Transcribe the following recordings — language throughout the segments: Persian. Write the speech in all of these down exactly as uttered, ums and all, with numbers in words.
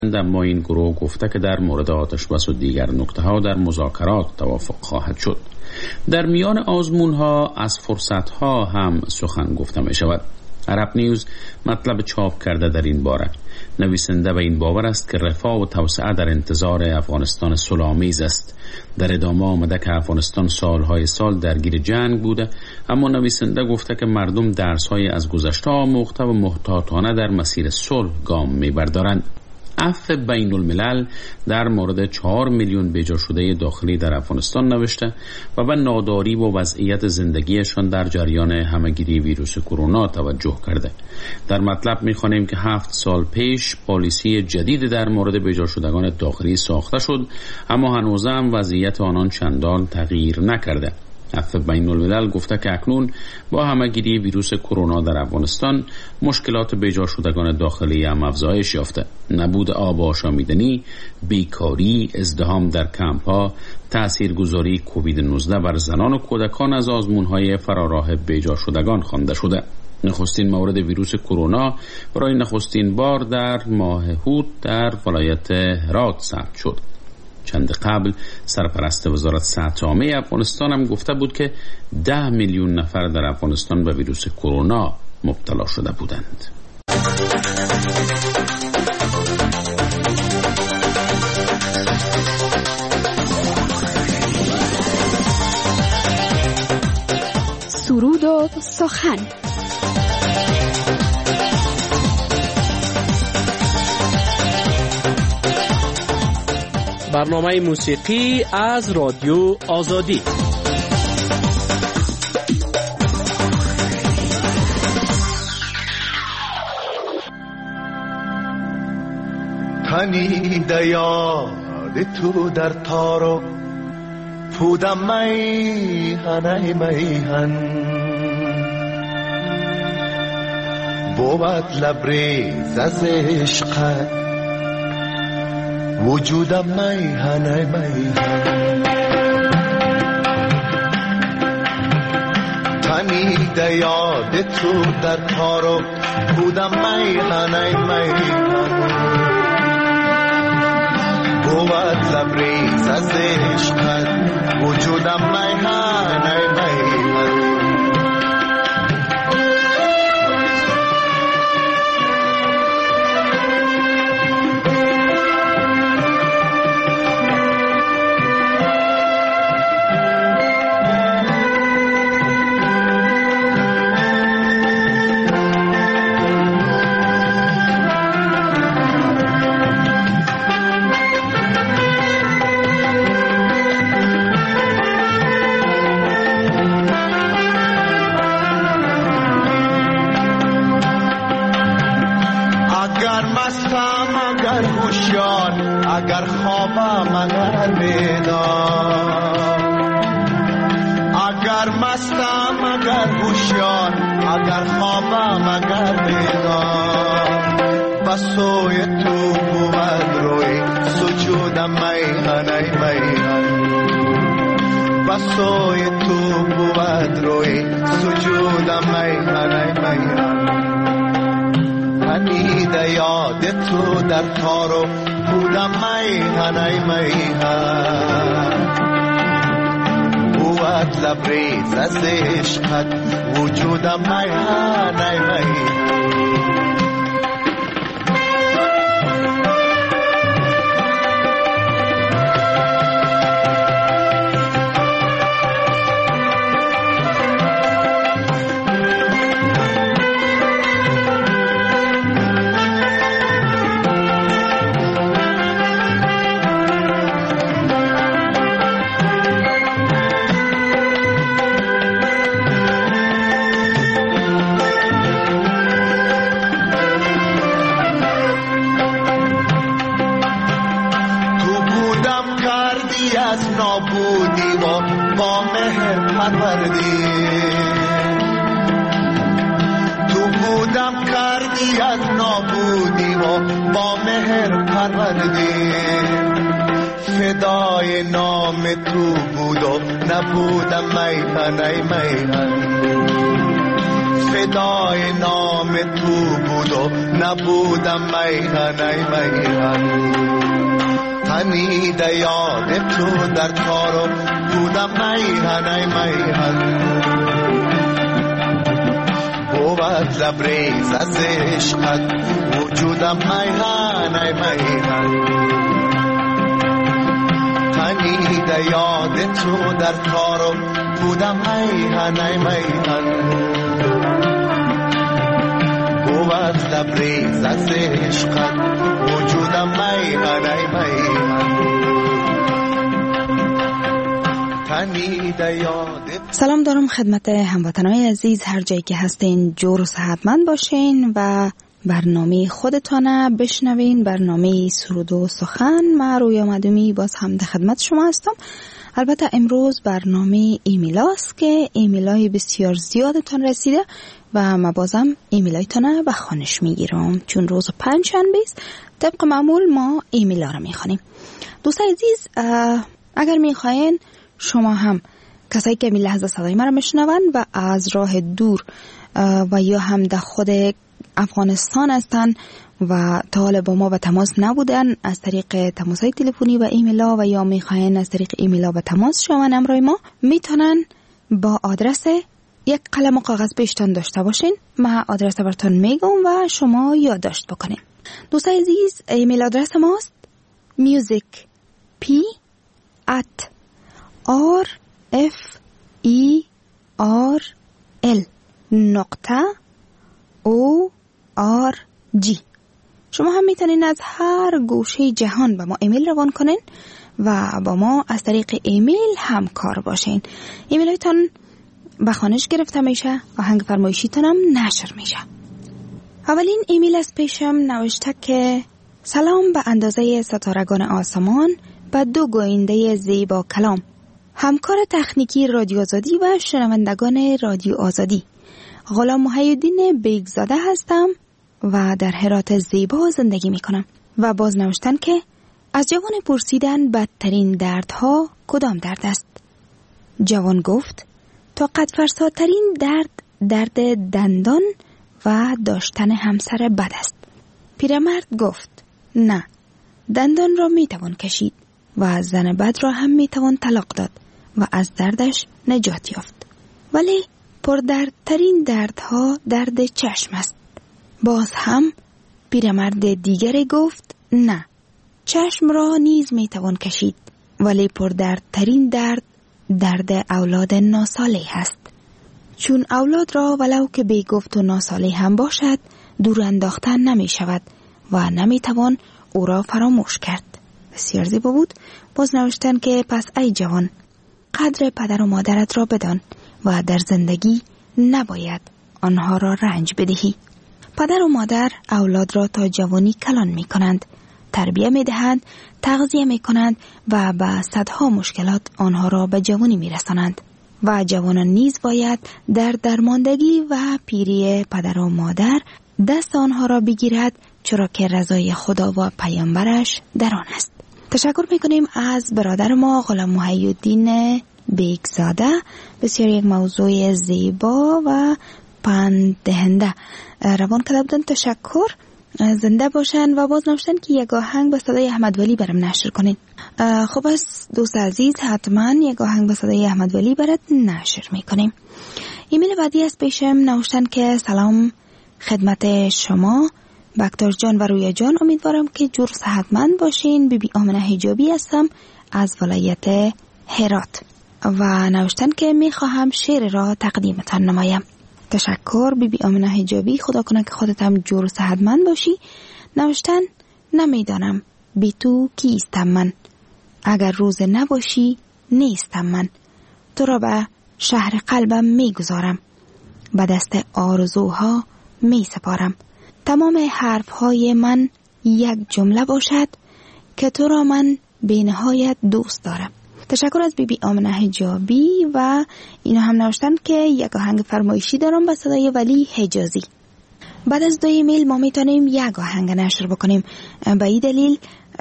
اما این گروه گفته که در مورد آتشبس و دیگر نکته ها در مذاکرات توافق خواهد شد. در میان آزمون ها از فرصت ها هم سخن گفته می شود. عرب نیوز مطلب چاپ کرده در این باره. نویسنده به این باور است که رفاه و توسعه در انتظار افغانستان صلح‌آمیز است. در ادامه آمده که افغانستان سالهای سال درگیر جنگ بوده، اما نویسنده گفته که مردم درس‌های از گذشته آموخته و محتاطانه در مسیر صلح گام می‌بردارند. عفو بین الملل در مورد چهار میلیون بیجا شده داخلی در افغانستان نوشته و به ناداری و وضعیت زندگیشان در جریان همهگیری ویروس کرونا توجه کرده. در مطلب می‌خوانیم که هفت سال پیش پالیسی جدید در مورد بیجا شدگان داخلی ساخته شد، اما هنوز هم وضعیت آنان چندان تغییر نکرده. عفو بین الملل گفته که اکنون با همهگیری ویروس کرونا در افغانستان مشکلات بیجا شدگان داخلی هم افزایش یافته. نبود آب آشامیدنی، بیکاری، ازدحام در کمپ ها، تاثیرگذاری کووید نوزده بر زنان و کودکان از آزمون‌های فراراه بیجا شدگان خوانده شده. نخستین مورد ویروس کرونا برای نخستین بار در ماه هوت در ولایت هرات ثبت شد. چند قبل سرپرست وزارت صحت عامه افغانستان هم گفته بود که ده میلیون نفر در افغانستان به ویروس کرونا مبتلا شده بودند. سرود و سخن. برنامه موسیقی از رادیو آزادی. تنیده یاد تو در تارو پودم میهن میهن بود لبریز از عشقت وجودم میهن میهن تنیده یاد تو در تارو بودم میهن میهن بود لبریز از عشقت وجودم میهن میهن اگر خوابم اگر بیدار اگر مستم اگر هوشیار اگر خوابم اگر بیدار بسوی تو بود روی سجودم میهن میهن بسوی تو بود روی سجودم میهن میهن تنیده یاد تو در تارو بودم میهن میهن بود لبریز از عشقت وجودم میهن میهن نابودی و با مهر پروردی تو بودم کردی از نابودی و با مهر پروردی فدای نام تو بود و نبودم میهن میهن فدای نام تو بود و نبودم میهن ای میهن تنیده یاد تو در تارو بودم میهن ای میهن بود لبریز از عشقت وجودم میهن ای میهن تنیده یاد تو در تارو بودم میهن ای میهن بود لبریز از عشقت وجودم میهن ای میهن تنیده یاد. سلام دارم خدمت هموطنان عزیز، هر جایی که هستین جور و صحتمند باشین و برنامه خودتانه بشنوین. برنامه سرود و سخن. من رویا مدومی باز هم در خدمت شما هستم. البته امروز برنامه ایمیلاست که ایمیلای بسیار زیادتان رسیده و ما بازم ایمیلایتان به خوانش میگیرم چون روز پنجشنبه است. طبق معمول ما ایمیلا رو میخوانیم. دوستان عزیز، اگر میخواین شما هم کسایی که می لحظه صدای ما رو میشنون و از راه دور و یا هم در خود افغانستان هستن و تا حالا با ما به تماس نبودن، از طریق تماس‌های تلفنی و ایمیلا و یا میخواین از طریق ایمیلا به تماس شون همراه ما، میتونن با آدرس یک قلم و کاغذ پیشتان داشته باشین. من آدرس براتون میگم و شما یادداشت بکنین. دوستان عزیز، ایمیل آدرس ماست music p at r f e r l نقطه o r g. شما هم میتونین از هر گوشه جهان به ما ایمیل روان کنین و با ما از طریق ایمیل همکار باشین. ایمیل هایتان به خوانش گرفته میشه، آهنگ فرمایشیتان هم نشر میشه. اولین ایمیل از پیشم نوشته که سلام به اندازه ستارگان آسمان، به دو گوینده زیبا کلام، همکار تکنیکی رادیو آزادی و شنوندگان رادیو آزادی. غلام محی‌الدین بیگزاده هستم و در هرات زیبا زندگی میکنم. و باز نوشتن که از جوان پرسیدن بدترین دردها کدام درد است؟ جوان گفت تا قد فرساترین درد درد دندان و داشتن همسر بد است. پیرمرد گفت نه، دندان را میتوان کشید و زن بد را هم میتوان طلاق داد و از دردش نجات یافت، ولی پردردترین دردها درد چشم است. باز هم پیرمرد دیگری گفت نه، چشم را نیز میتوان کشید، ولی پردردترین درد درد اولاد ناصالح است، چون اولاد را ولو که بی گفت و ناصالح هم باشد دور انداختن نمی شود و نمی توان او را فراموش کرد. بسیار زیبا بود. باز نوشتن که پس ای جوان، قدر پدر و مادرت را بدان و در زندگی نباید آنها را رنج بدهی. پدر و مادر اولاد را تا جوانی کلان می کنند، تربیه می دهند، تغذیه می کنند و با صدها مشکلات آنها را به جوانی می رسانند و جوانان نیز باید در درماندگی و پیری پدر و مادر دست آنها را بگیرد، چرا که رضای خدا و پیامبرش در آن است. تشکر میکنیم از برادر ما غلام محی‌الدین بیگزاده. بسیار یک موضوع زیبا و پند دهنده روان کرده بودن. تشکر، زنده باشن. و باز نوشتن که یک آهنگ به صدای احمد ولی برام نشر کنین. خب از دوست عزیز حتما یک آهنگ به صدای احمد ولی برات نشر میکنیم. ایمیل بعدی از پیشم نوشتن که سلام خدمت شما بکتر جان و رویا جان، امیدوارم که جور صحتمند باشین. بی بی آمنه حجابی هستم از ولایت هرات و نوشتن که میخواهم شعر را تقدیمتان نمایم. تشکر بی بی آمنه حجابی، خدا کنه که خودت هم جور صحتمند باشی. نوشتن نمیدانم بی تو کیستم من، اگر روز نباشی نیستم من، تو را به شهر قلبم میگذارم، به دست آرزوها می سپارم. تمام حرفهای من یک جمله باشد که تو را من بی نهایت دوست دارم. تشکر از بی بی آمنه حجابی. و اینا هم نوشتن که یک آهنگ فرمایشی دارم به صدای ولی حجازی. بعد از دو ایمیل ما میتونیم یک آهنگ نشر بکنیم. به این دلیل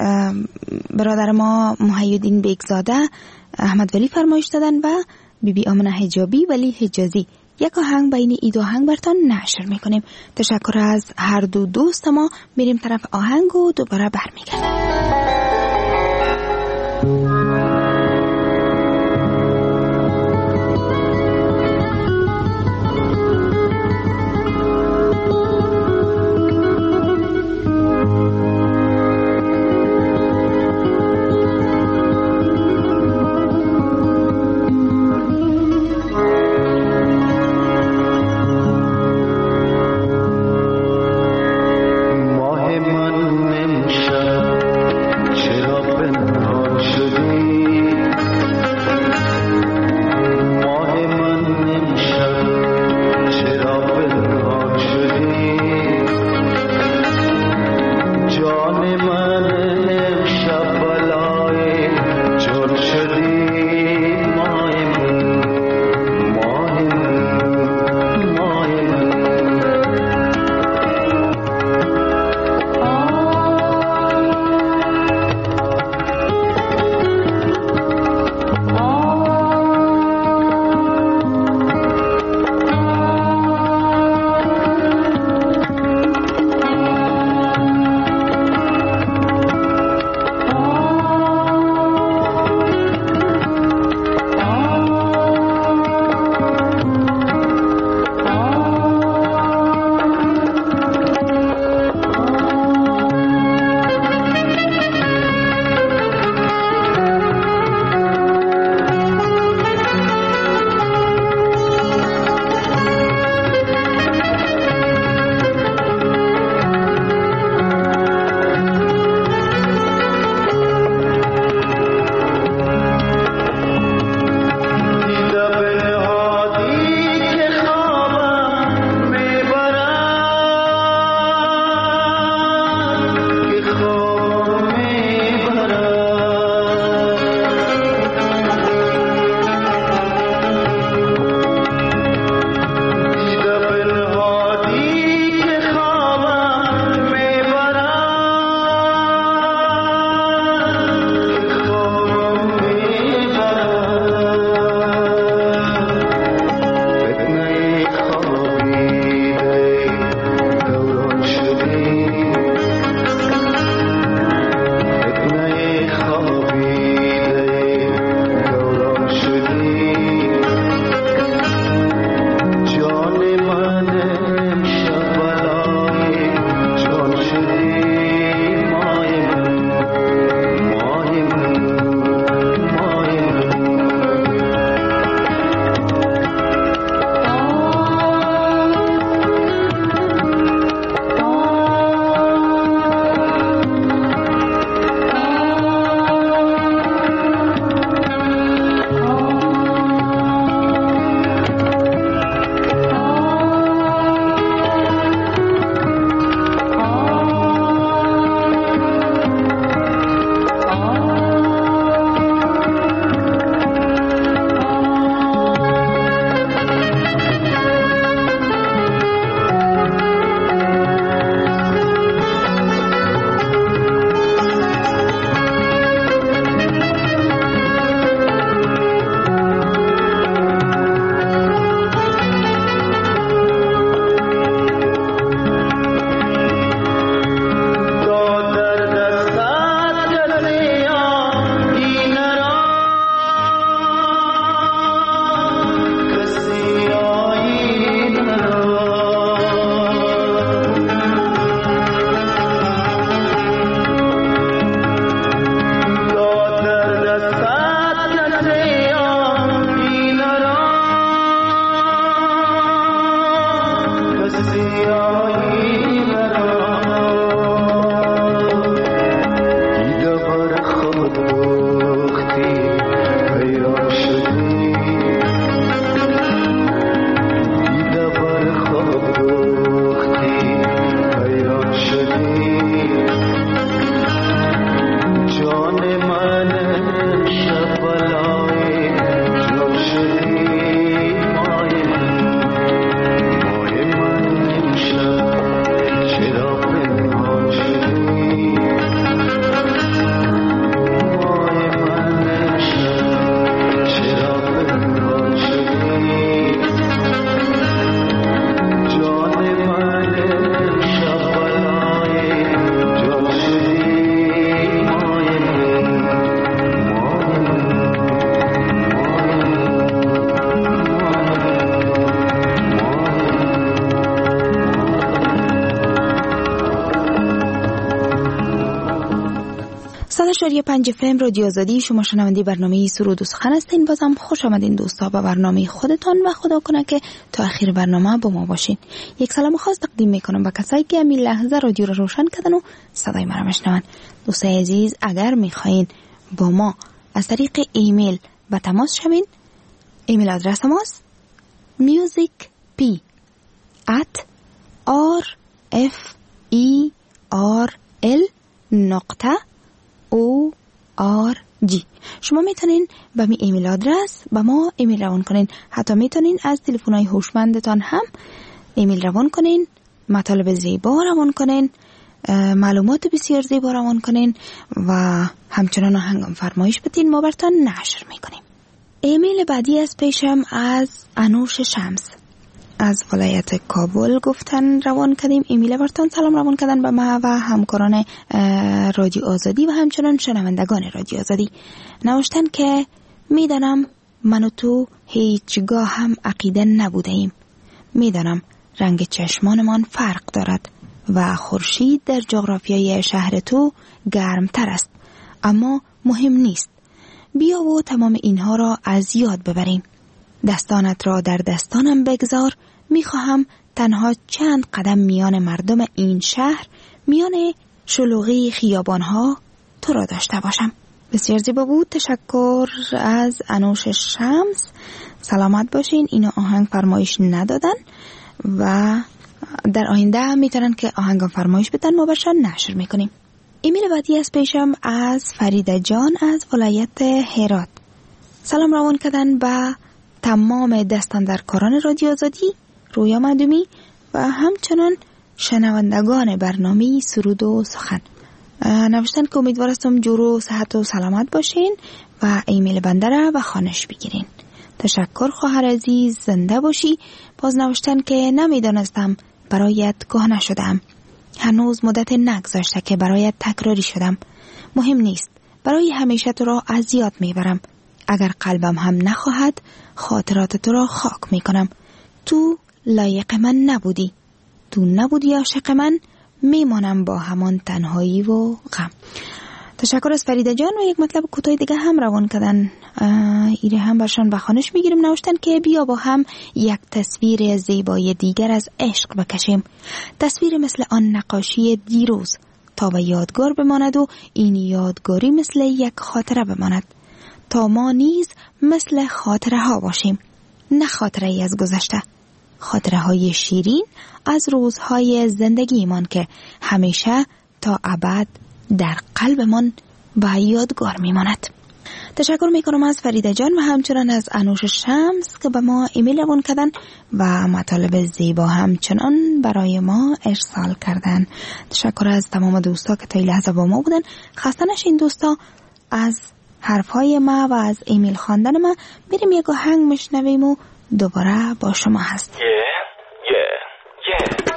برادر ما محی‌الدین بیگزاده احمد ولی فرمایش دادن و بی بی آمنه حجابی ولی حجازی یک آهنگ بین ای دو آهنگ براتون نشر میکنیم. تشکر از هر دو دوست ما. میریم طرف آهنگ و دوباره برمیگردیم. صد و شش و پنج اف ام رادیو آزادی، شما شنونده برنامه سرود و سخن هستین. بازم خوش آمدین دوستا به برنامه خودتان و خدا کنه که تا آخر برنامه با ما باشین. یک سلام خاص تقدیم میکنم به کسایی که همین لحظه رادیو رو روشن کردن و صدای ما رو میشنون. دوستای عزیز، اگر میخواین با ما از طریق ایمیل به تماس شوین، ایمیل آدرس ماست musicp at rferl نقطه او آر جی. شما میتونین به می ایمیل آدرس به ما ایمیل روان کنین. حتی میتونین از تلفن‌های هوشمندتان هم ایمیل روان کنین، مطالب زیبا روان کنین، معلومات بسیار زیبا روان کنین و همچنان هنگام فرمایش بدین، ما براتون نشر میکنیم. ایمیل بعدی از پیشم از انوش شمس از ولایت کابل گفتن روان کردیم. ایمیل براتون سلام روان کردن به ما و همکاران رادیو آزادی و همچنان شنوندگان رادیو آزادی. نوشتن که میدانم من و تو هیچگاه هم عقیده نبوده ایم. میدانم رنگ چشمانمان فرق دارد و خورشید در جغرافیای شهر تو گرمتر است، اما مهم نیست. بیا و تمام اینها را از یاد ببریم. دستانت را در دستانم بگذار. میخواهم تنها چند قدم میان مردم این شهر، میان شلوغی خیابانها تو را داشته باشم. بسیار زیبا بود. تشکر از انوش شمس. سلامت باشین. اینو آهنگ فرمایش ندادن و در آینده میتونن که آهنگ فرمایش بدن، ما برشان نشر میکنیم. ایمیل بعدی از پیشم از فریده جان از ولایت هرات. سلام روان کردن به تمام دستاندرکاران رادیو آزادی، رویا مدومی و همچنان شنوندگان برنامه سرود و سخن. نوشتن که امیدوار هستم جور و صحت و سلامت باشین و ایمیل بنده را به خانش بگیرین. تشکر خواهر عزیز، زنده باشی. باز نوشتن که نمیدانستم برایت کهنه شدم. هنوز مدت نگذاشته که برایت تکراری شدم. مهم نیست، برای همیشه تو را از یاد میبرم. اگر قلبم هم نخواهد، خاطرات تو را خاک میکنم. تو لایق من نبودی، تو نبودی عاشق من، میمانم با همان تنهایی و غم. تشکر از فریده جان. و یک مطلب کوتاه دیگه هم روان کردن، ایره هم برشان بخانش میگیرم. نوشتن که بیا با هم یک تصویر زیبای دیگر از عشق بکشیم. تصویر مثل آن نقاشی دیروز، تا به یادگار بماند و این یادگاری مثل یک خاطره بماند، تا ما نیز مثل خاطره ها باشیم. نه خاطره ای از گذشته، خاطره های شیرین از روزهای زندگیمان که همیشه تا ابد در قلبمان به یادگار میماند. تشکر میکنم از فریده جان و همچنان از انوش شمس که به ما ایمیل روان کردن و مطالب زیبا همچنان برای ما ارسال کردن. تشکر از تمام دوستا که تا این لحظه با ما بودن. خسته نشین دوستا. از حرفهای ما و از ایمیل خواندن ما میریم یک آهنگ میشنویم و دوباره با شما هست. yeah, yeah, yeah.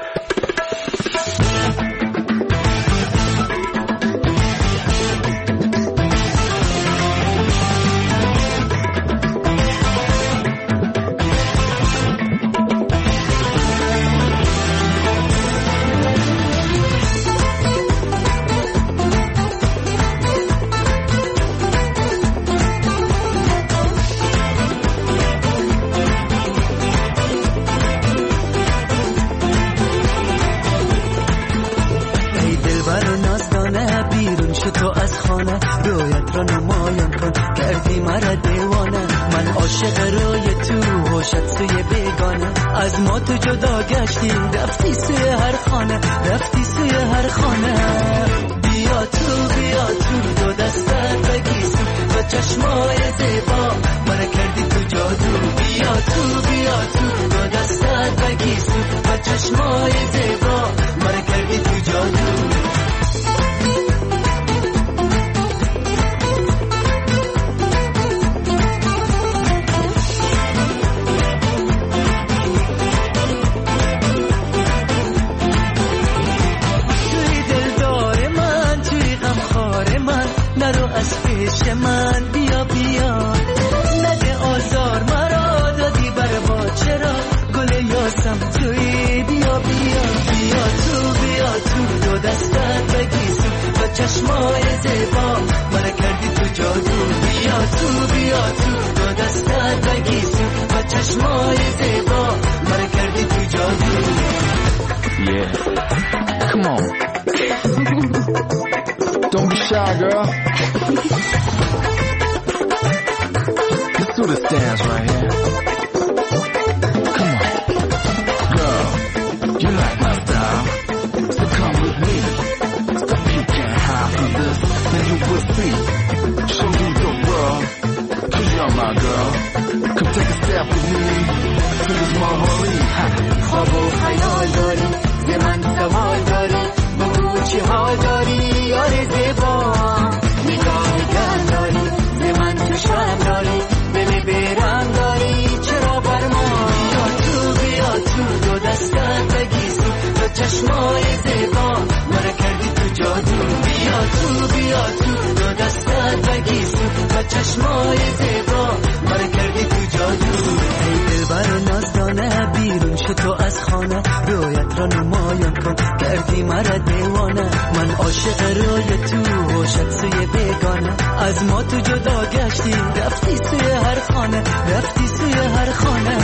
تو از خانه رویت را نمایان کن، کردی مرا دیوانه. من عاشق روی تو، هوشت سوی بیگانه. از ما تو جدا گشتی، رفتی سوی هر خانه، رفتی سوی هر خانه. بیا تو بیا تو، دو دستت بگیسو و چشمای زیبا مرا کردی تو جادو. بیا تو بیا تو، دو دستت بگیسو و چشمای زیبا مرا کردی تو جادو. من بیا بیا، نده آزار مرا، دادی بر با چرا گل یاسم توی. بیا بیا بیا تو بیا تو، دو دستت بگیسو و چشمای زیبا من کردی تو جادو بیا تو بیا تو دو دستت بگیسو با چشمای زیبا من کردی تو جادو. Yeah, come on. Don't be shy, girl. Let's do this dance right here. Come on. Girl, you like my style, so come with me. Stop you can't hide from this, then you will see. Show you the world, cause you're my girl. Come take a step with me, this is my holy. خواب و خیال داری ز من سوال داری بگو چی حال داری یار زیبا نگاه گل داری ز من تو شرم داری دل بیرم داری چرا بر ما بیا تو بیا تو دو دستت بگیسو با چشمای زیبا مرا کردی تو جادو بیا تو بیا تو دو دستت بگیسو با چشمای زیبا مرا کردی تو جادو. ای دلبر و نازدانه بیرون شو تو از خانه رویت را نمایان کن کردی مرا دیوانه من عاشق روی تو هوشت سوی بیگانه از ما تو جدا گشتی رفتی سوی هر خانه رفتی سوی هر خانه.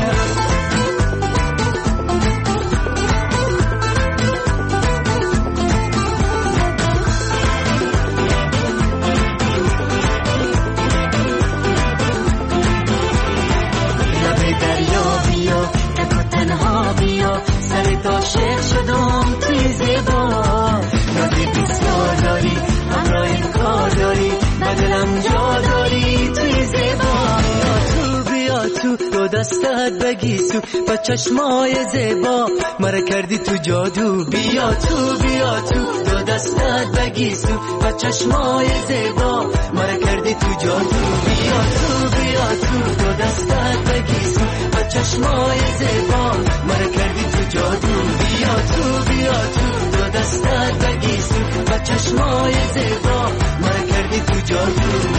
عاشق شدم توی زیبا رازی بسیار داری همراه کار داری بدلم جا داری توی زیبا بیا تو بیا تو دو دستت بگیسو با چشمای زیبا مرا کردی تو جادو بیا تو بیا تو دو دستت بگیسو با چشمای زیبا مرا کردی تو جادو بیا تو بیا تو دو دستت بگیسو با چشمای زیبا مرا کردی تو جادو بیا تو بیا تو دو دستت بگیسو با چشمای زیبا مرا کردی تو جادو.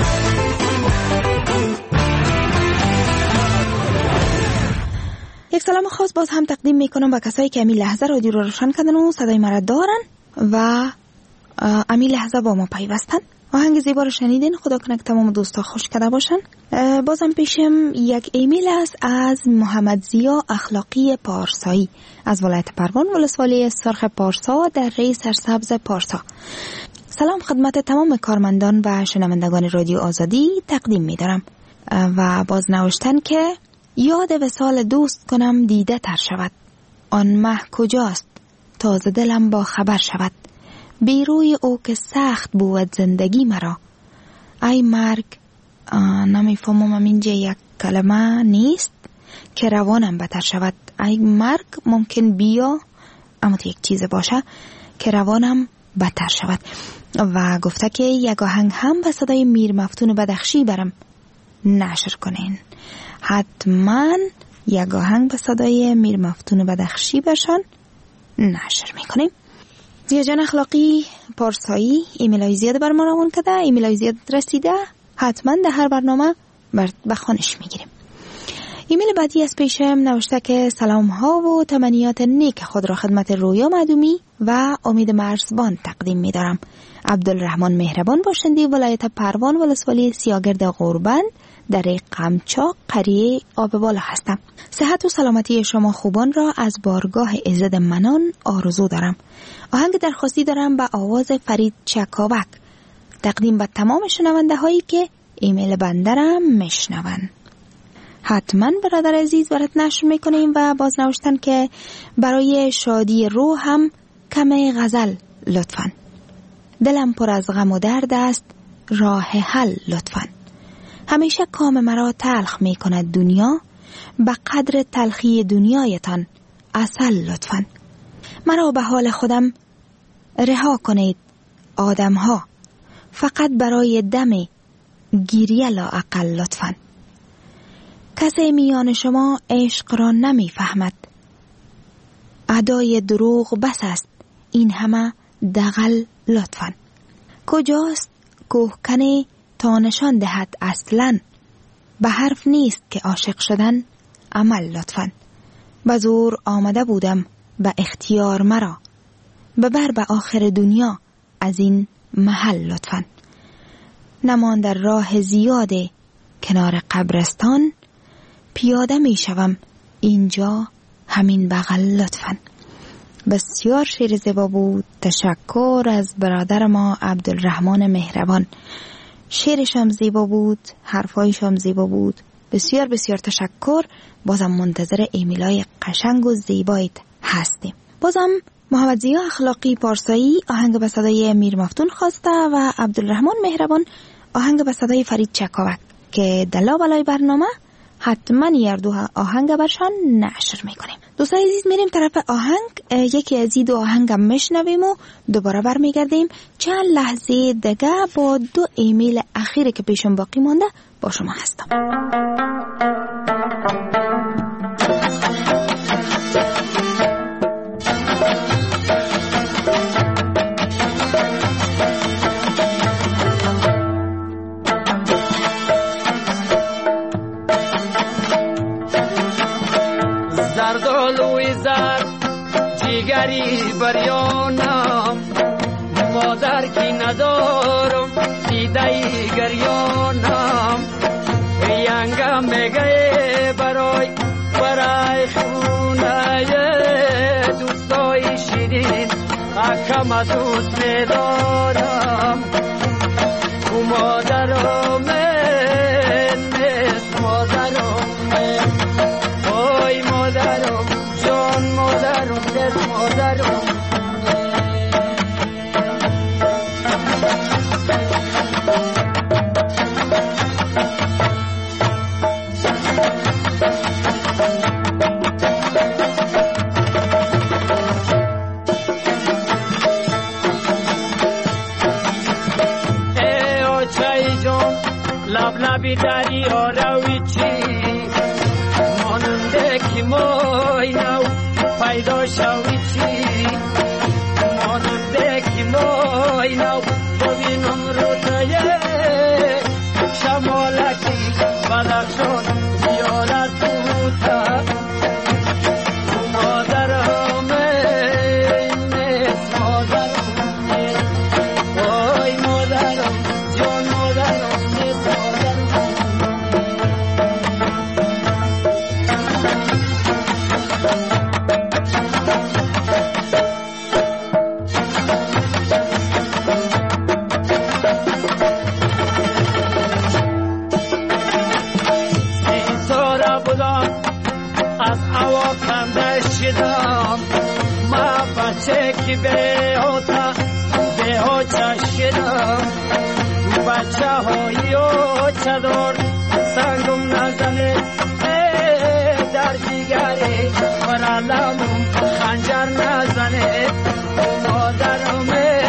یک سلام خاص باز هم تقدیم میکنم به کسایی که امی لحظه رادیو رو روشن کردن و صدای مرا دارن و امی لحظه با ما پیوستن. آهنگ زیبا رو شنیدین، خدا کنه که تمام دوستا خوش کرده باشن. بازم پیشم یک ایمیل است از محمد زیا اخلاقی پارسایی از ولایت پروان ولسوالی سرخ پارسا در ری سرسبز پارسا. سلام خدمت تمام کارمندان و شنوندگان رادیو آزادی تقدیم می‌دارم و باز نوشتن که یاد وصال دوست کنم دیده تر شود، آن مه کجاست تازه دلم با خبر شود، بیروی او که سخت بود زندگی مرا. ای مرگ، نمیفهمم اینجا یک کلمه نیست که روانم بتر شود. ای مرگ ممکن بیا اما یک چیز باشه که روانم بتر شود. و گفته که یک آهنگ هم به صدای میر مفتون بدخشی برم نشر کنین. حتما یک آهنگ به صدای میر مفتون بدخشی برشان نشر میکنیم. زیا جان اخلاقی پارسایی ایمیلای زیاد بر ما روان کده، ایمیلای زیاد رسیده، حتما در هر برنامه به خوانش میگیریم. ایمیل بعدی از پیشم نوشته که سلام ها و تمنیات نیک خود را خدمت رویا معدومی و امید مرزبان تقدیم میدارم. عبدالرحمن مهربان باشندی ولایت پروان ولسوالی سیاگرد غوربند در قمچاق قریه آب بالا هستم. صحت و سلامتی شما خوبان را از بارگاه عزت منان آرزو دارم. آهنگ درخواستی دارم به آواز فرید چکاوک تقدیم به تمام شنونده هایی که ایمیل بندرم میشنون. حتما برادر عزیز برات نشر میکنیم و باز نوشتن که برای شادی روح هم کمی غزل لطفاً. دلم پر از غم و درد است، راه حل لطفاً. همیشه کام مرا تلخ می کند دنیا، به قدر تلخی دنیایتان عسل لطفاً. مرا به حال خودم رها کنید آدم ها، فقط برای دم گیریه لااقل لطفاً. کسی میان شما عشق را نمی فهمد، ادای دروغ بس است این همه دغل لطفاً. کجاست کوهکنه تا نشان دهد اصلاً، به حرف نیست که عاشق شدن عمل لطفاً. به زور آمده بودم به اختیار مرا، ببر به آخر دنیا از این محل لطفاً. نمان در راه زیاده کنار قبرستان، پیاده می شوم اینجا همین بغل لطفاً. بسیار شعر زیبا بود. تشکر از برادر ما عبدالرحمن مهربان. شعرشم زیبا بود، حرفایشم زیبا بود. بسیار بسیار تشکر. بازم منتظر ایمیلای قشنگ و زیبایت هستیم. بازم محمد ضیا اخلاقی پارسایی آهنگ به صدای میر مفتون خواسته و عبدالرحمن مهربان آهنگ به صدای فرید چکاوک که دلا بالای برنامه حتما یه دو آهنگ برشان نشر میکنیم. دوستان عزیز میریم طرف آهنگ. یکی از این دو آهنگ هم میشنویم و دوباره برمیگردیم. چند لحظه دیگه با دو ایمیل اخیری که پیشم باقی مانده با شما هستم. زردالوی زرد جیگری بریانم، مادر کی ندارم دیدهی گریانم. ینگم بگه برای برای خونه دوستای شیرین اکم دوست میدارم. او مادرم نیست مادرم، وای مادرم جان مادرم دست مادرم. لب لبی دریا روی چی ماننده کی مای نو پیدا شوی چی، ماننده کی مای نو ببینم روتای شمالکی بدخشان زیارت بوده. مادرم نیست مادرم، وای مادرم جان مادرم. ما بچه کی به هوتا به هوتا شدم، بچه های او چادر سنگم نزنه در جیگره برالمون خنجر نزنه. مادرم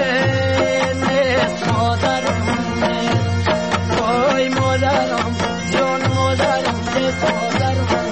نیست مادرم، وای مادرم جان مادرم نیست مادرم.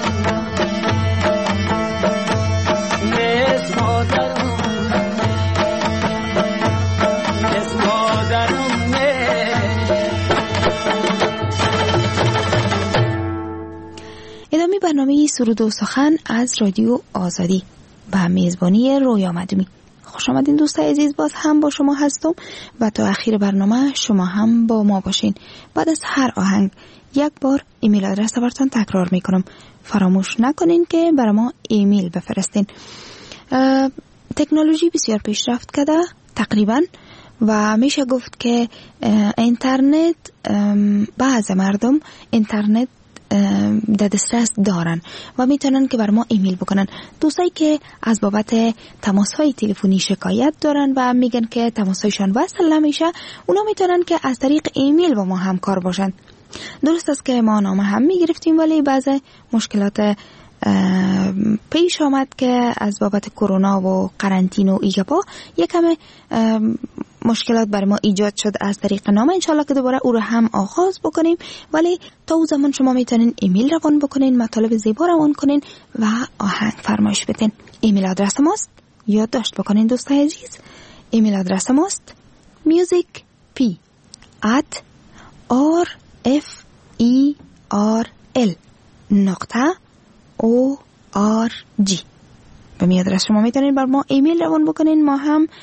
ادامه برنامه سرود و سخن از رادیو آزادی با میزبانی رویا مدومی. خوش آمدین دوستای عزیز، باز هم با شما هستم و تا اخیر برنامه شما هم با ما باشین. بعد از هر آهنگ یک بار ایمیل آدرس براتون تکرار میکنم، فراموش نکنین که برای ما ایمیل بفرستین. تکنولوژی بسیار پیشرفت کرده تقریبا و میشه گفت که اینترنت، بعض مردم اینترنت در دسترس دارن و میتونن که بر ما ایمیل بکنن. دوستایی که از بابت تماس‌های تلفنی شکایت دارن و میگن که تماس‌هایشان وصل نمیشه، اونا میتونن که از طریق ایمیل با ما همکار باشن. درست است که ما نامه هم میگرفتیم ولی بعض مشکلات پیش آمد که از بابت کرونا و قرنطین و ایگپا یکم مشکلات برای ما ایجاد شد از طریق نامه. انشالله که دوباره او رو هم آغاز بکنیم، ولی تا اون زمان شما میتونین ایمیل روان بکنین، مطالب زیبا روان کنین و آهنگ فرمایش بدین. ایمیل آدرس ماست، یادداشت بکنین دوستای عزیز. ایمیل آدرس ماست musicp at r f e r l نقطه او آر جی. به می آدرس شما میتونین بر ما ایمیل روان بکنین، ما هم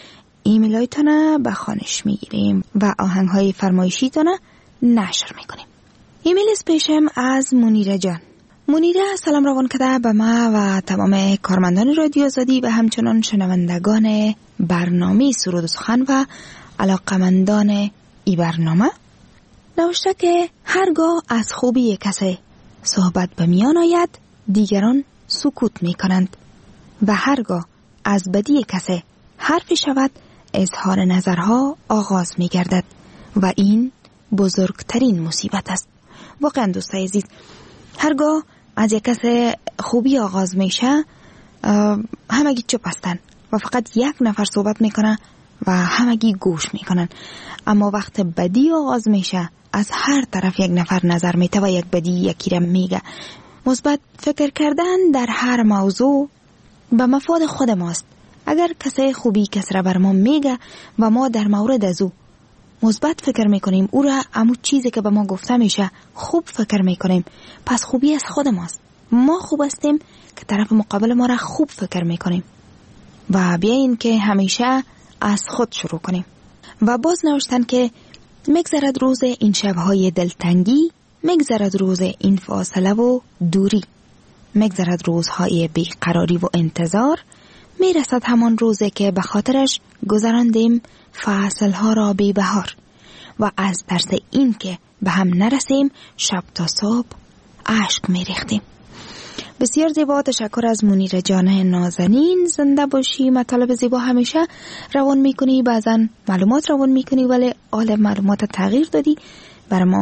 ایمیل هایتان به خوانش میگیریم و آهنگ های فرمایشی تان نشر میکنیم. ایمیل پیشم از منیره جان. منیره سلام روان کرده به ما و تمام کارمندان رادیو آزادی و همچنان شنوندگان برنامه سرود و سخن و علاقمندان ای برنامه. نوشته که هرگاه از خوبی کسی صحبت به میان آید دیگران سکوت می کنند و هرگاه از بدی کسی حرفی شود اظهار نظرها آغاز می گردد و این بزرگترین مصیبت است. واقعا دوستای عزیز، هرگاه از یک کسی خوبی آغاز میشه همگی چپ هستن و فقط یک نفر صحبت میکنه و همگی گوش میکنن، اما وقت بدی آغاز میشه از هر طرف یک نفر نظر میته و یک بدی یکی را میگه. مثبت فکر کردن در هر موضوع به مفاد خود ماست. اگر کسی خوبی کسی را بر ما میگه و ما در مورد از او مثبت فکر میکنیم، او را همون چیزی که به ما گفته میشه خوب فکر میکنیم، پس خوبی از خود ماست. ما خوب هستیم که طرف مقابل ما را خوب فکر میکنیم و بیاین که همیشه از خود شروع کنیم. و باز نوشتن که مگذرد روز این شبهای دلتنگی، مگذرد روز این فاصله و دوری، مگذرد روزهای بیقراری و انتظار، میرسد همان روزی که به خاطرش گذراندیم فصلها را بی بهار و از ترس این که به هم نرسیم شب تا صبح اشک میریختیم. بسیار زیبا، تشکر از منیره جان نازنین. زنده باشی، مطالب زیبا همیشه روان میکنی، بعضا معلومات روان میکنی ولی حال معلومات تغییر دادی، بر ما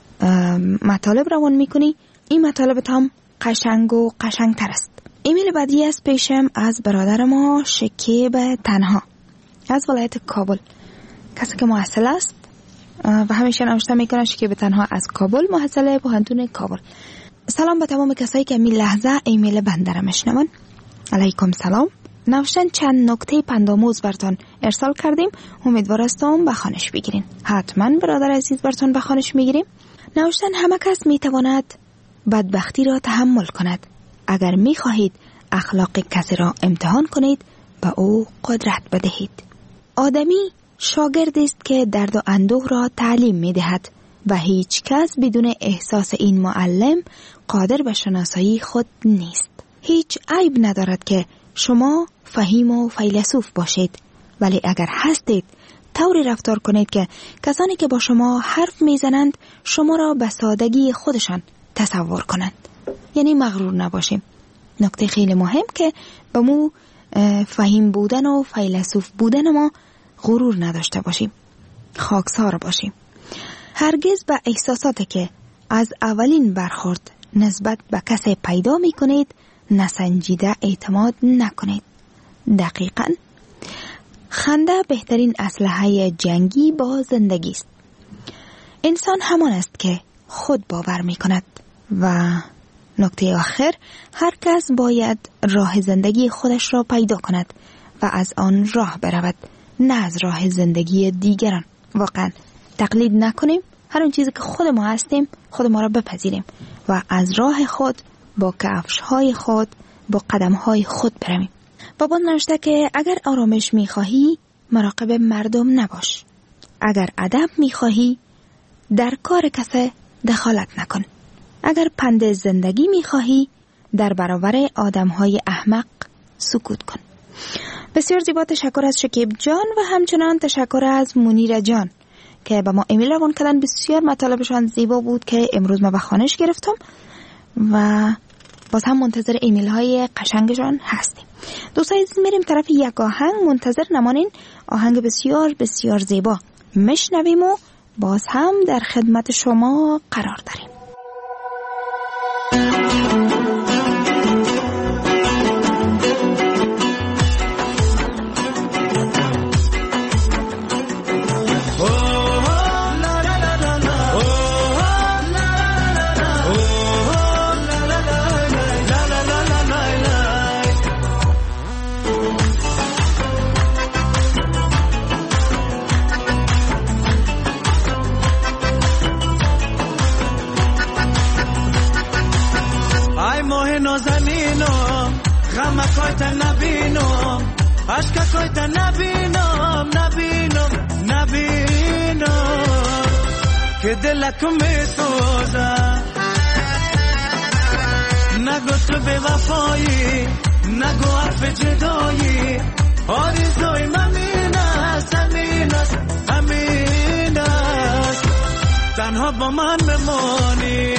مطالب روان میکنی. این مطالب هم قشنگ و قشنگ تر است. ایمیل بعدی از پیشم از برادر ما شکیب تنها از ولایت کابل، کسی که محصل است و همیشه نوشته میکنه شکیب تنها از کابل، محصل پوهنتون کابل. سلام به تمام کسایی که می لحظه ایمیل بنده را میشنون. علیکم سلام. نوشتن چند نکته پندآموز براتون ارسال کردیم، امیدوار هستم به خوانش بگیرین. حتما برادر عزیز براتون به خوانش میگیریم. نوشتن همه کس میتواند بدبختی را تحمل کند. اگر میخواهید اخلاق کسی را امتحان کنید به او قدرت بدهید. آدمی شاگرد است که درد و اندوه را تعلیم میدهد و هیچ کس بدون احساس این معلم قادر به شناسایی خود نیست. هیچ عیب ندارد که شما فهیم و فیلسوف باشید، ولی اگر هستید طوری رفتار کنید که کسانی که با شما حرف میزنند شما را به سادگی خودشان تصور کنند. یعنی مغرور نباشیم. نکته خیلی مهم که به مو فهیم بودن و فیلسوف بودن ما غرور نداشته باشیم، خاکسار باشیم. هرگز به احساساتی که از اولین برخورد نسبت به کسی پیدا می کنید نسنجیده اعتماد نکنید. دقیقاً خنده بهترین اسلحه جنگی با زندگی است. انسان همان است که خود باور می کند. و نکته آخر، هر کس باید راه زندگی خودش را پیدا کند و از آن راه برود، نه از راه زندگی دیگران. واقعاً تقلید نکنیم، هر اون چیزی که خود ما هستیم خود ما را بپذیریم و از راه خود با کفش‌های خود با قدم‌های خود برویم. بابا نوشته که اگر آرامش می‌خواهی مراقب مردم نباش. اگر ادب می‌خواهی در کار کسی دخالت نکن. اگر پند زندگی می‌خواهی در برابر آدم‌های احمق سکوت کن. بسیار زیبا، تشکر از شکیب جان و همچنان تشکر از منیره جان که به ما ایمیل روان کردن. بسیار مطالبشان زیبا بود که امروز ما به خوانش گرفتم و باز هم منتظر ایمیل های قشنگشان هستیم. دوستان عزیز، میریم طرف یک آهنگ، منتظر نمانین. آهنگ بسیار بسیار زیبا میشنویم و باز هم در خدمت شما قرار داریم. غم کویت نبینم، عشق کویت نبینم، که دلکو می سوزم. نگو تو به وفایی، نگو حرف جدایی، آرزوی من این است، همین است، همین است، تنها با من بمانی.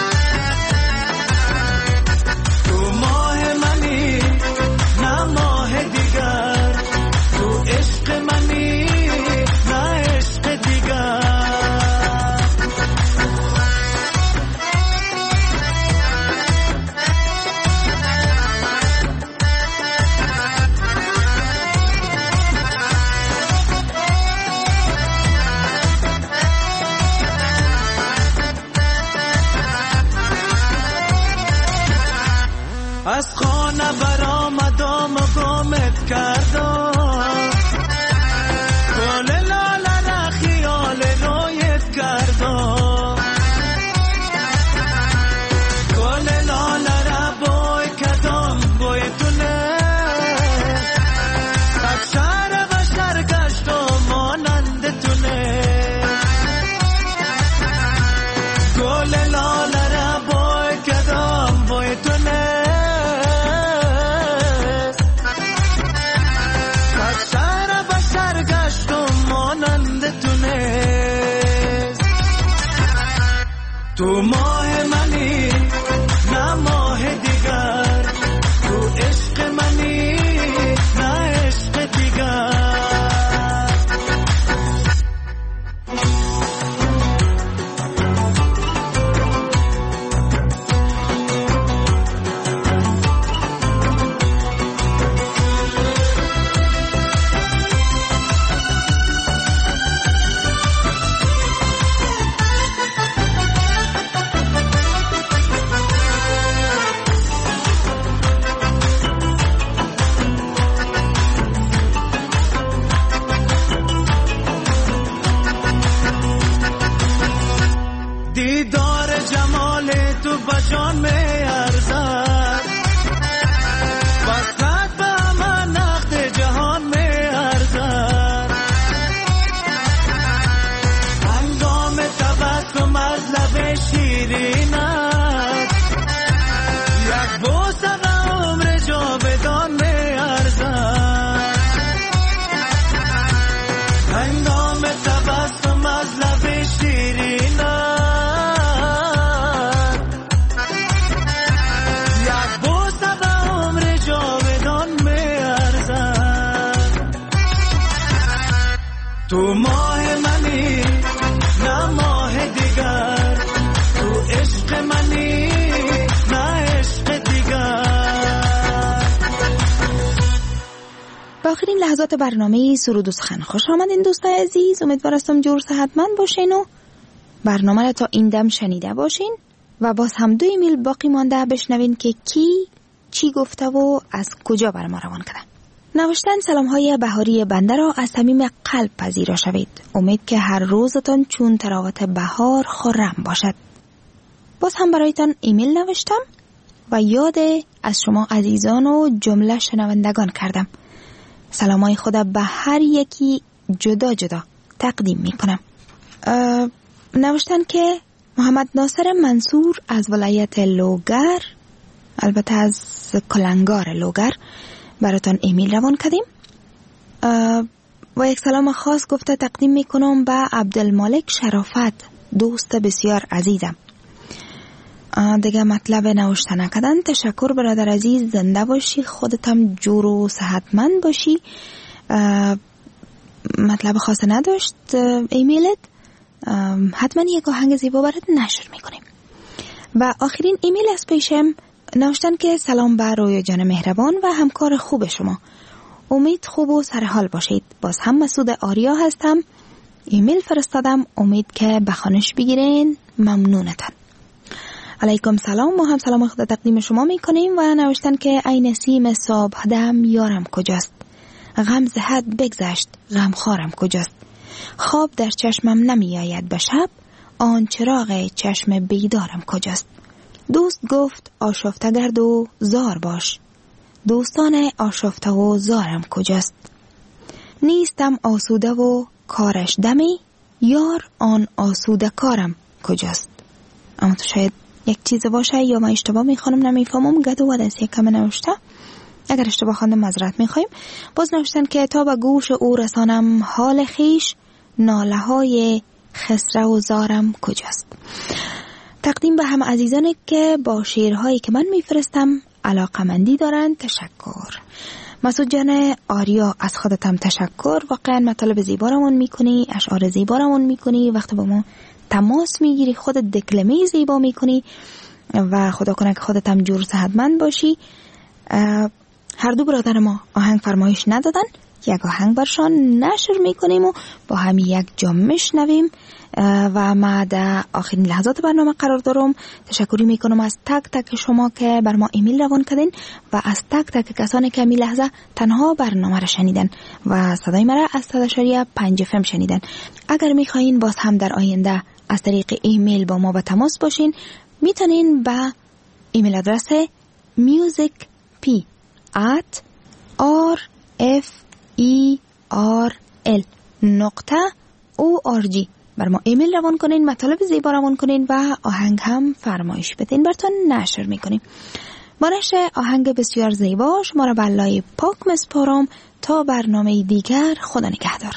تو ماه منی نه ماه دیگر، تو عشق منی نه عشق دیگر. از خانه برآمدم و گمت کردم، گل لاله را خیال رویت کردم، گل لاله را بوی کردم بوی تونه، از شهر بشر گشتم مانند تونه، گل لاله را بوی کردم بوی تونه، تو ماه منی نه ماه دیگر، تو عشق منی نه عشق دیگر. دیدار جمال تو بجان می ارزد، وصلت به من نقد جهان می ارزد، هنگام تبسم از لب شیرینت، یک بوسه به عمر جاودان می ارزد، هنگام تبسم از لب شیرینت، تو ماه منی نه ماه دیگر، تو عشق منی نه عشق دیگر. با آخرین لحظات برنامه سرود و سخن خوش آمدین دوستای عزیز. امیدوار هستم جور صحتمند باشین و برنامه را تا این دم شنیده باشین و باز هم دو ایمیل باقی مانده بشنوین که کی چی گفته و از کجا بر ما روان کرده. نوشتن سلام های بهاری بنده را از صمیم قلب پذیرا شوید. امید که هر روزتان چون تراوت بهار خرم باشد. باز هم برایتان ایمیل نوشتم و یاد از شما عزیزان و جمله شنوندگان کردم. سلام های خود به هر یکی جدا جدا تقدیم می کنم. نوشتن که محمد ناصر منصور از ولایت لوگر، البته از کلنگار لوگر، براتان ایمیل روان کردیم و یک سلام خاص گفته تقدیم میکنم به عبدالمالک شرافت، دوست بسیار عزیزم. دیگه مطلب نوشته نکردن. تشکر برادر عزیز، زنده باشی، خودت هم جور و صحتمند باشی. مطلب خاص نداشت ایمیلت، حتما یک آهنگ زیبا برات نشر میکنیم. و آخرین ایمیل از پیشم نوشتن که سلام بر رویا جان مهربان و همکار خوب شما، امید خوب و سرحال باشید. باز هم مسعود آریا هستم، ایمیل فرستادم، امید که بخوانش بگیرین، ممنونتن. علیکم سلام، ما هم سلام خدا تقدیم شما میکنیم و نوشتن که ای نسیم صبح دم یارم کجاست، غم ز حد بگذشت غم خارم کجاست، خواب در چشمم نمی آید به شب، آن چراغ چشم بیدارم کجاست. دوست گفت آشفته گرد و زار باش، دوستان آشفته و زارم کجاست. نیستم آسوده و کارش دمی، یار آن آسوده کارم کجاست. اما تو شاید یک چیز باشه یا من اشتباه میخوانم نمیفهمم. گدو ود از یک کم نوشته. اگر اشتباه خواندم معذرت میخوایم. باز نوشتن که تا به گوش او رسانم حال خیش، ناله های خسرو و زارم کجاست. تقدیم به همه عزیزانی که با شعرهایی که من میفرستم علاقمندی دارند تشکر. مسعود جان آریا از خودتم تشکر. واقعا مطالب زیبارمون میکنی، اشعار زیبارمون میکنی، وقتی با ما تماس میگیری خودت دکلمه زیبا میکنی و خدا کنه که خودتم جور صحتمند باشی. هر دو برادر ما آهنگ فرمایش ندادن، یک آهنگ برشان نشر میکنیم و با هم یک جا میشنویم و ما در آخرین لحظات برنامه قرار دارم. تشکری میکنم از تک تک شما که بر ما ایمیل روان کردین و از تک تک کسانی که می لحظه تنها برنامه را شنیدن و صدای مرا از صد و پنج اف ام شنیدن. اگر میخواین باز هم در آینده از طریق ایمیل با ما به تماس باشین، میتونین به ایمیل آدرس musicp at r f e r l نقطه او آر جی بر ما ایمیل روان کنین، مطالب زیبا روان کنین و آهنگ هم فرمایش بدین، براتون نشر میکنیم. با نشر آهنگ بسیار زیبا شما را به الله پاک مسپارم تا برنامه دیگر. خدا نگهدار.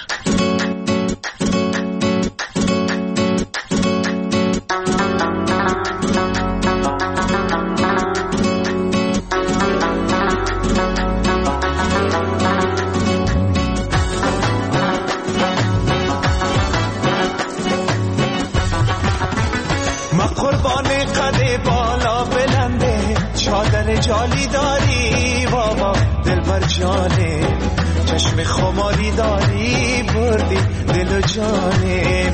جالی داری بابا دلبر جانه، چشم خماری داری بردی دل و جانه.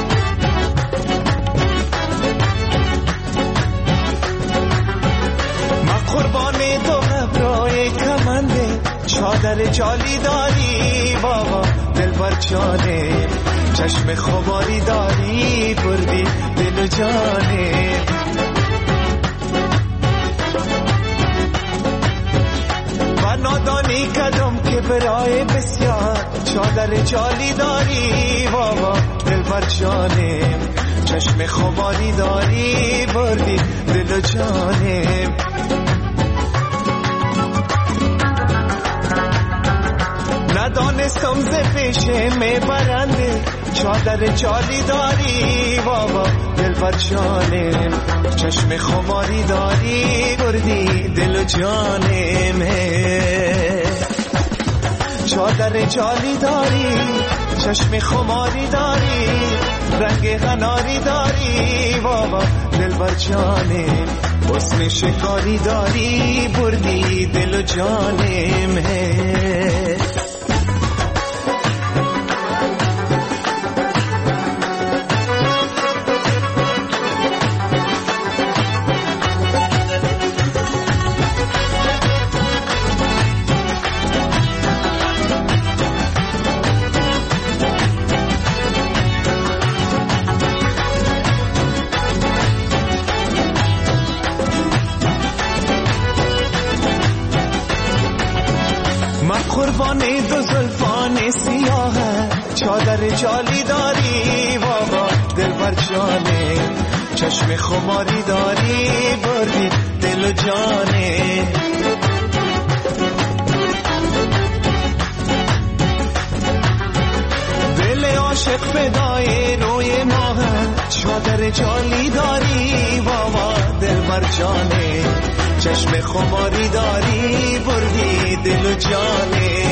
ما قربان دو ابروی کمنده، چادر جالی داری بابا دلبر جانه، چشم خماری داری بردی دل و جانه. نادانی کدم که برای بسیار، چادر جالی داری بابا دلبر جانه، چشم خماری داری بردی دل و جانه. ندانستم ز پیشه می برنده، چادر جالی داری بابا دلبر جانه، چشم خماری داری بردی دل و جانه. چادر جالی داری، چشم خماری داری، رنگ غناری داری بابا دلبر جانه، حسن شکاری داری بردی دل و جانه. قربانی دو زلفان سیاه، چادر جالی داری بابا دلبر جانه، چشم خماری داری بردی دل و جانه. دل عاشق فدای روی ماه، چادر جالی داری بابا دلبر جانه، چشم خماری داری بردی دل و جانه.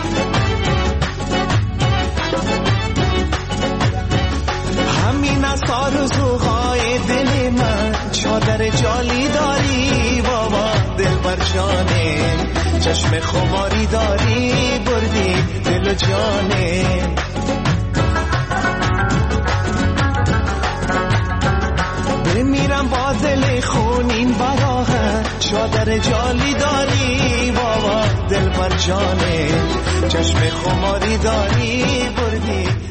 همین از آرزوهای دل من، چادر جالی داری بابا دلبر جانه، چشم خماری داری بردی دل و جانه. بمیرم با دل خونین براه، چادر جالی داری بابا دلبر جانه، چشم خماری داری بردی